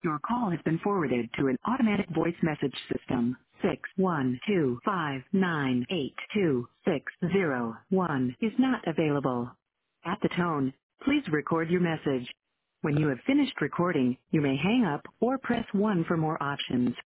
Your call has been forwarded to an automatic voice message system. 61259822601 is not available. At the tone, please record your message. When you have finished recording, you may hang up or press 1 for more options.